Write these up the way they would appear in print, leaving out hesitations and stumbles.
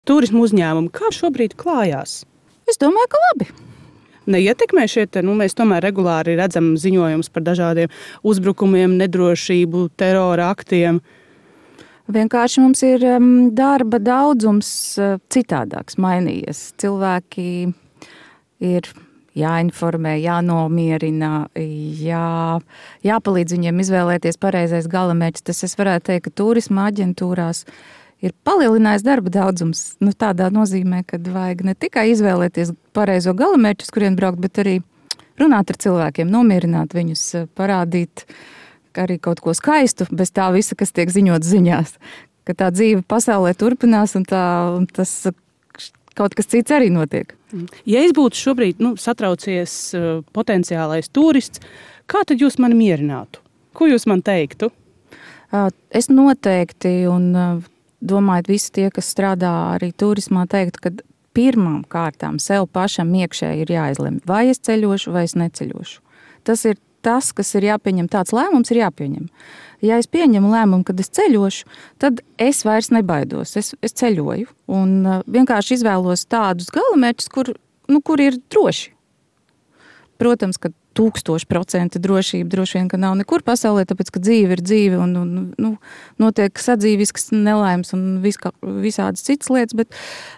Turismu uzņēmumi, kā šobrīd klājās? Es domāju, ka labi. Neietekmē mēs tomēr regulāri redzam ziņojumus par dažādiem uzbrukumiem, nedrošību, terora aktiem. Vienkārši mums ir darba daudzums citādāks, mainījies. Cilvēki ir jāinformē, jānomierina, jāpalīdz viņiem izvēlēties pareizais galamērķis. Tas es varētu teikt, ka turisma aģentūrās ir palielinājis darba daudzums. Tādā nozīmē, ka vajag ne tikai izvēlēties pareizo galamērķi, uz kurien braukt, bet arī runāt ar cilvēkiem, nomierināt viņus, parādīt arī kaut ko skaistu, bez tā visa, kas tiek ziņots ziņās. Ka tā dzīve pasaulē turpinās un tas kaut kas cits arī notiek. Ja es būtu šobrīd satraucies potenciālais turists, kā tad jūs mani mierinātu? Ko jūs man teiktu? Es noteikti un domāju, visi tie, kas strādā arī turismā, teiktu, ka pirmām kārtām sev pašam iekšēji ir jāizlemj, vai es ceļošu, vai es neceļošu. Tas ir tas, kas ir jāpieņem. Tāds lēmums ir jāpieņem. Ja es pieņemu lēmumu, kad es ceļošu, tad es vairs nebaidos. Es ceļoju un vienkārši izvēlos tādus galamērķus, kur ir droši. Protams, ka 1000% drošība droši vien, ka nav nekur pasaulē, tāpēc, ka dzīve ir dzīve un notiek sadzīvisks nelaimes un visādas citas lietas, bet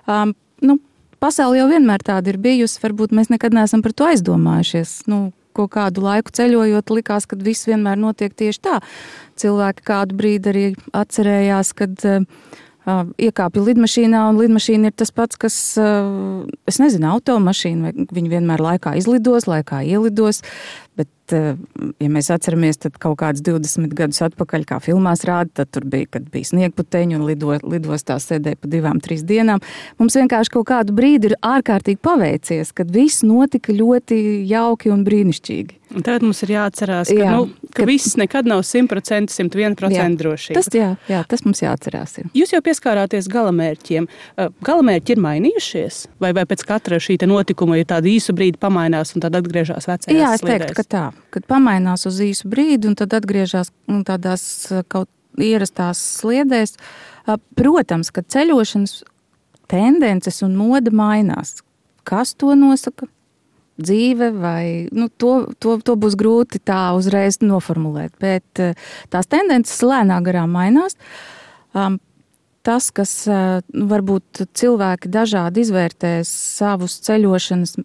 pasaule jau vienmēr tāda ir bijusi, varbūt mēs nekad neesam par to aizdomājušies. Ko kādu laiku ceļojot, likās, ka viss vienmēr notiek tieši tā. Cilvēki kādu brīdi arī atcerējās, kad iekāpju lidmašīnā, un lidmašīna ir tas pats, kas, es nezinu, automašīna, vai viņi vienmēr laikā izlidos, laikā ielidos, bet, ja mēs atceramies, tad kaut kāds 20 gadus atpakaļ, kā filmās rāda, tad tur bija, kad bija sniegputeņi un lidostā sēdēja pa 2-3 dienām. Mums vienkārši kaut kādu brīdi ir ārkārtīgi paveicies, kad viss notika ļoti jauki un brīnišķīgi. Un tagad mums ir jāatcerās, ka viss nekad nav 100%, 101% drošība. Tas mums jāatcerās. Jūs jau pieskārāties galamērķiem. Galamērķi ir mainījušies? Vai pēc katra šī notikuma ir tāda īsu brīdi pamainās un tad atgriežas vecajās sliedēs? Jā, es teiktu, ka tā. Kad pamainās uz īsu brīdi un tad atgriežas tādās kaut ierastās sliedēs. Protams, ka ceļošanas tendences un moda mainās. Kas to nosaka? Dzīve vai to būs grūti tā uzreiz noformulēt, bet tās tendences lēnā garā mainās. Tas, kas varbūt cilvēki dažādi izvērtēs savus ceļošanas,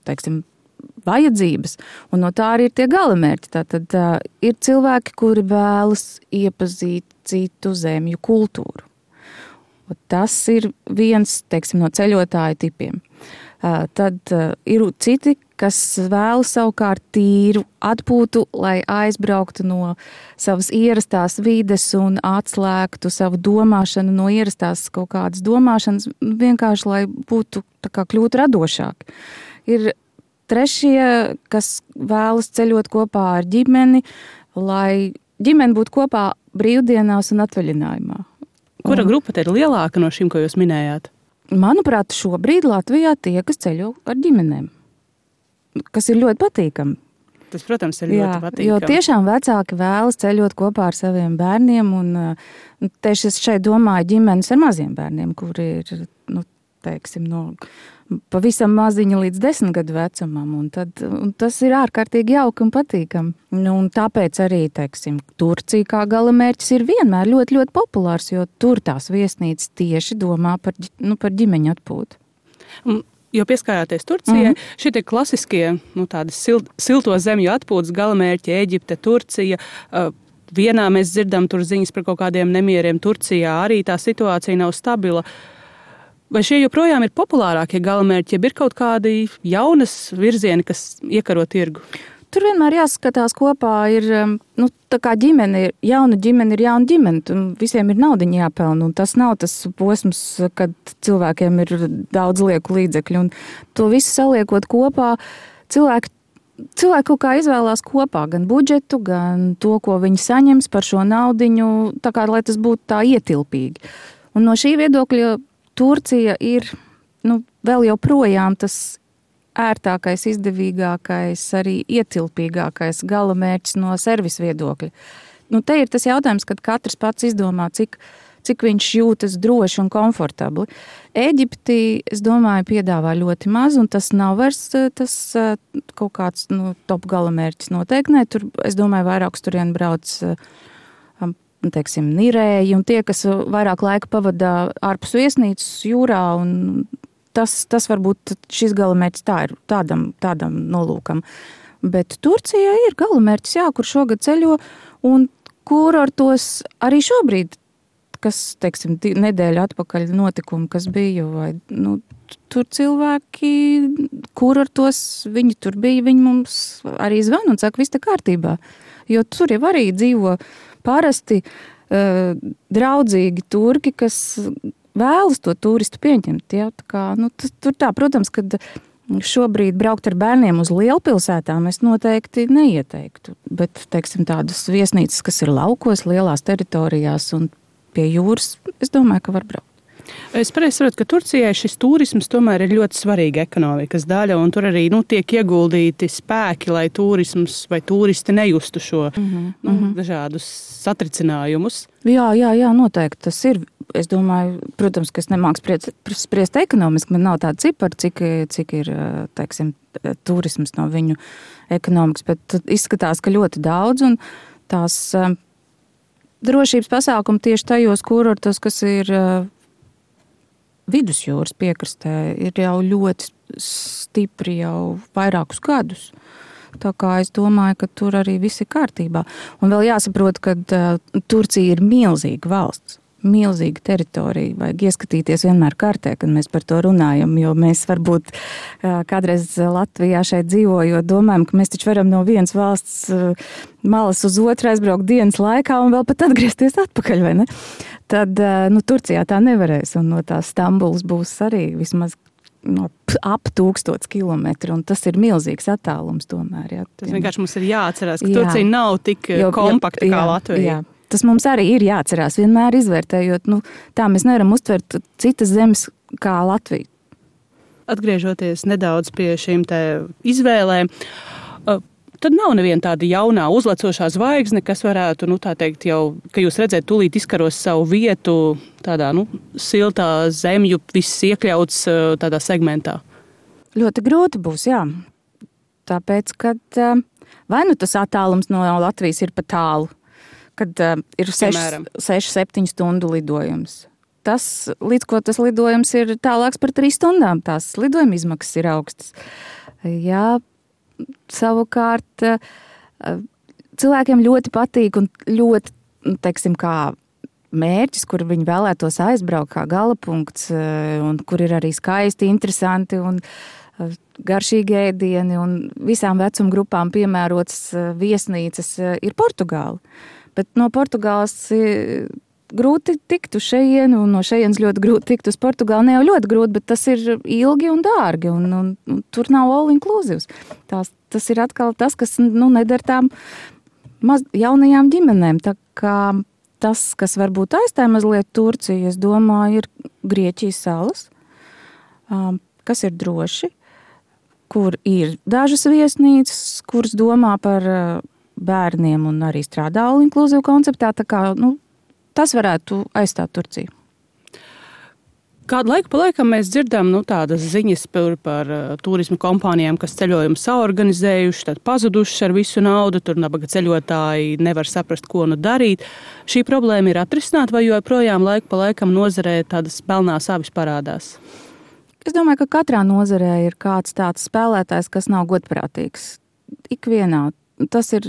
vajadzības, un no tā arī ir tie galamērķi. Tātad ir cilvēki, kuri vēlas iepazīt citu zemju kultūru. Tas ir viens, no ceļotāju tipiem. Tad ir citi, kas vēlas savukārt tīru atpūtu, lai aizbrauktu no savas ierastās vides un atslēgtu savu domāšanu no ierastās kaut kādas domāšanas, vienkārši, lai būtu kļūt radošāk. Ir trešie, kas vēlas ceļot kopā ar ģimeni, lai ģimene būtu kopā brīvdienās un atvaļinājumā. Kura grupa te ir lielāka no šīm, ko jūs minējāt? Manuprāt, šobrīd Latvijā tie, kas ceļo ar ģimenēm, kas ir ļoti patīkami. Tas, protams, ir ļoti patīkami. Jo tiešām vecāki vēlas ceļot kopā ar saviem bērniem, un tieši es šeit domāju ģimenes ar maziem bērniem, kuri ir, no pavisam maziņa līdz 10 gadu vecumam, un tas ir ārkārtīgi jauki un patīkami. Un tāpēc arī, Turcija kā galamērķis ir vienmēr ļoti, ļoti populārs, jo tur tās viesnīcas tieši domā par ģimeņu atpūtu. Jo pieskārāties Turcijai, šie ir klasiskie, tādi silto zemju atpūtas galamērķi, Ēģipte, Turcija. Vienā mēs dzirdam tur ziņas par kaut kādiem nemieriem Turcijā, arī tā situācija nav stabila. Vai šie joprojām ir populārākie galamērķi, ja ir kaut kādi jaunas virzieni, kas iekaro tirgu? Tur vienmēr jāskatās kopā, ir, tā kā ģimene, jauna ģimene ir jauna ģimene, un visiem ir naudiņa jāpelna, un tas nav tas posms, kad cilvēkiem ir daudz lieku līdzekļu, un to visu saliekot kopā, cilvēki kaut kā izvēlās kopā gan budžetu, gan to, ko viņi saņems par šo naudiņu, tā kā, lai tas būtu tā ietilpīgi. Un no šī viedokļa Turcija ir, vēl joprojām tas ērtākais, izdevīgākais, arī ietilpīgākais galamērķis no servisa viedokļa. Te ir tas jautājums, kad katrs pats izdomā, cik cik viņš jūtas droši un komfortabli. Ēģipti, es domāju, piedāvā ļoti maz, un tas nav vairs tas kaut kāds top galamērķis noteikti. Nē, tur, es domāju, vairāk uz turieni brauc, teiksim, nirēji un tie, kas vairāk laika pavadā ārpus viesnīcas jūrā, un tas varbūt šis galamērķis tā ir tādam nolūkam. Bet Turcijā ir galamērķis, jā, kur šogad ceļo, un kurortos arī šobrīd, kas, teiksim, nedēļu atpakaļ notikumi, kas bija, vai, tur cilvēki, kurortos, viņi tur bija, viņi mums arī zvan un saka, viss tā kārtībā. Jo tur jau arī dzīvo parasti draudzīgi turki, kas vēlas to turistu pieņemt. Ja? Tā kā, tur tā, protams, kad šobrīd braukt ar bērniem uz lielpilsētām es noteikti neieteiktu. Bet, teiksim, tādas viesnīcas, kas ir laukos, lielās teritorijās un pie jūras, es domāju, ka var braukt. Es pareizi saprotu, ka Turcijai šis turisms tomēr ir ļoti svarīga ekonomikas daļa, un tur arī tiek ieguldīti spēki, lai turisms vai turisti nejustu šo dažādus satricinājumus. Jā, noteikti tas ir. Es domāju, protams, ka es nemāku spriest ekonomiski, man nav tāda cipara, cik ir, teiksim, turisms no viņu ekonomikas, bet izskatās, ka ļoti daudz, un tās drošības pasākumi tieši tajos kurortos, kas ir vidusjūras piekrastē, ir jau ļoti stipri jau vairākus gadus. Tā kā es domāju, ka tur arī viss ir kārtībā. Un vēl jāsaprot, ka Turcija ir milzīga valsts. Milzīga teritorija, vajag ieskatīties vienmēr kartē, kad mēs par to runājam, jo mēs varbūt kādreiz Latvijā šeit dzīvojot domājam, ka mēs taču varam no vienas valsts malas uz otru aizbraukt dienas laikā un vēl pat atgriezties atpakaļ, vai ne? Tad, Turcijā tā nevarēs, un no tās Stambulas būs arī vismaz ap 1000 kilometru, un tas ir milzīgs attālums tomēr. Jā. Tas vienkārši mums ir jāatcerās, ka Turcija nav tik kompakta kā Latvija. Jā. Tas mums arī ir jāatcerās, vienmēr izvērtējot, tā mēs nevaram uztvert citas zemes kā Latviju. Atgriežoties nedaudz pie šīm te izvēlēm, tad nav neviena tāda jaunā uzlecošā zvaigzne, kas varētu, tā teikt, jau, ka jūs redzēt, tūlīt izkaros savu vietu tādā, siltā zemju, viss iekļauts tādā segmentā. Ļoti grūti būs, jā. Tāpēc, kad vai tas attālums no Latvijas ir pa tālu, kad ir 6-7 stundu lidojums. Līdz ko tas lidojums ir tālāks par 3 stundām, tās lidojuma izmaksas ir augstas. Jā, savukārt cilvēkiem ļoti patīk un ļoti, teiksim, kā mērķis, kur viņi vēlētos aizbraukt kā galapunkts, un kur ir arī skaisti, interesanti un garšīgi ēdieni un visām vecuma grupām piemērotas viesnīcas ir Portugāla. Bet no Portugāles grūti tikt uz šejienu, un no šejienes ļoti grūti tikt uz Portugāli. Ne jau ļoti grūti, bet tas ir ilgi un dārgi, un tur nav all inclusives. Tas ir atkal tas, kas nedara tām jaunajām ģimenēm. Tā kā tas, kas varbūt aizstāja mazliet Turciju, es domāju, ir Grieķijas salas, kas ir droši, kur ir dažas viesnīcas, kuras domā par bērniem un arī strādā all inclusive konceptā, tā kā, tas varētu aizstāt Turciju. Kādu laiku pa laikam mēs dzirdam tādas ziņas par turismu kompānijām, kas ceļojumu saorganizējuši, tad pazuduši ar visu naudu, tur nabaga ceļotāji nevar saprast, ko darīt. Šī problēma ir atrisināta, vai joprojām laiku pa laikam nozarē tādas pelnās avis parādās? Es domāju, ka katrā nozarē ir kāds tāds spēlētājs, kas nav godprātīgs. Ikvienā. Tas ir,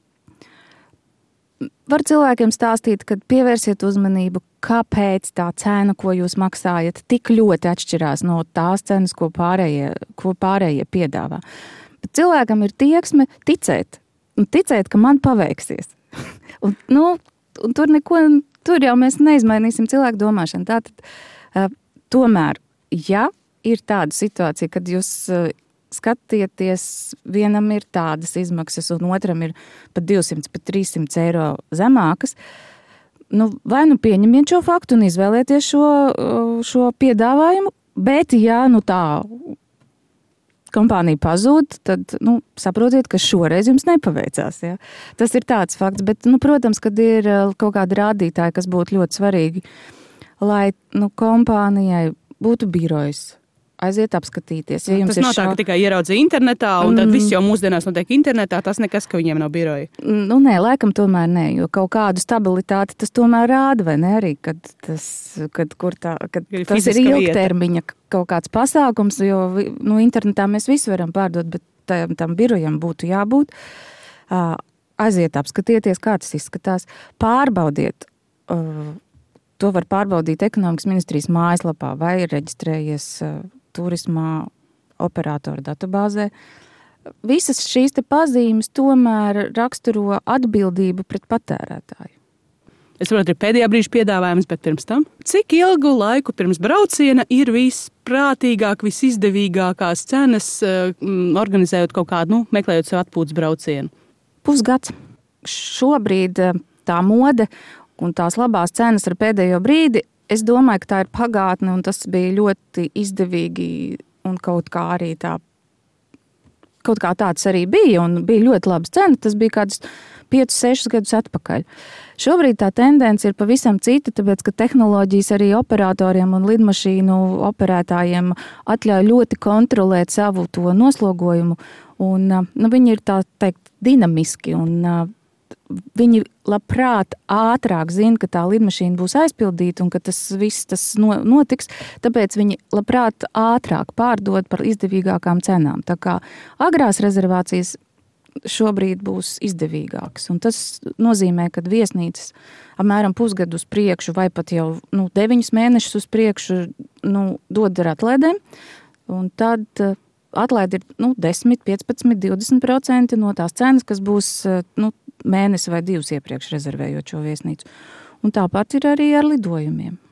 var cilvēkiem stāstīt, kad pievērsiet uzmanību, kāpēc tā cena, ko jūs maksājat, tik ļoti atšķirās no tās cenas, ko pārējie piedāvā. Bet cilvēkam ir tieksme ticēt, un ticēt, ka man paveiksies. un tur jau mēs neizmainīsim cilvēku domāšanu. Tātad, tomēr, ja ir tāda situācija, kad jūs skatieties, vienam ir tādas izmaksas, un otram ir pat 200, pat 300 eiro zemākas, vai pieņemiet šo faktu un izvēlieties šo piedāvājumu, bet ja tā kompānija pazūd, tad, saprotiet, ka šoreiz jums nepaveicās. Ja? Tas ir tāds fakts, bet, protams, kad ir kaut kādi rādītāji, kas būtu ļoti svarīgi, lai, kompānijai būtu birojs, aiziet apskatīties. Ja tas nav tā, ka tikai ieraudzīja internetā, un tad viss jau mūsdienās notiek internetā, tas nekas, ka viņiem nav biroja. Nē, laikam tomēr nē, jo kaut kādu stabilitāti tas tomēr rāda, vai ne arī, kad tas ir ilgtermiņa kaut kāds pasākums, jo internetā mēs visu varam pārdot, bet tam birojam būtu jābūt. Aiziet apskatieties, kā tas izskatās, pārbaudiet. To var pārbaudīt ekonomikas ministrijas mājaslapā vai ir reģistrējies turismā operātora datubāzē. Visas šīs te pazīmes tomēr raksturo atbildību pret patērētāju. Es saprotu, ir pēdējā brīža piedāvājums, bet pirms tam, cik ilgu laiku pirms brauciena ir visprātīgāk, visizdevīgākās cenas, organizējot kaut kādu, meklējot sev atpūtas braucienu? Pusgads. Šobrīd tā mode un tās labās cenas ar pēdējo brīdi, es domāju, ka tā ir pagātne, un tas bija ļoti izdevīgi, un kaut kā tāds arī bija, un bija ļoti labas cenas, tas bija kādus 5-6 gadus atpakaļ. Šobrīd tā tendence ir pavisam cita, tāpēc, ka tehnoloģijas arī operatoriem un lidmašīnu operētājiem atļauj ļoti kontrolēt savu to noslogojumu, un viņi ir tā teikt dinamiski, un viņi labprāt ātrāk zina, ka tā lidmašīna būs aizpildīta un ka tas notiks, tāpēc viņi labprāt ātrāk pārdod par izdevīgākām cenām. Tā kā agrās rezervācijas šobrīd būs izdevīgākas. Un tas nozīmē, ka viesnīcas apmēram pusgadu uz priekšu vai pat jau 9 mēnešus uz priekšu dod ar atlaidēm. Un tad atlaidi ir 10, 15, 20% no tās cenas, kas būs mēnesi vai 2 iepriekš rezervējot šo viesnīcu. Un tāpat ir arī ar lidojumiem.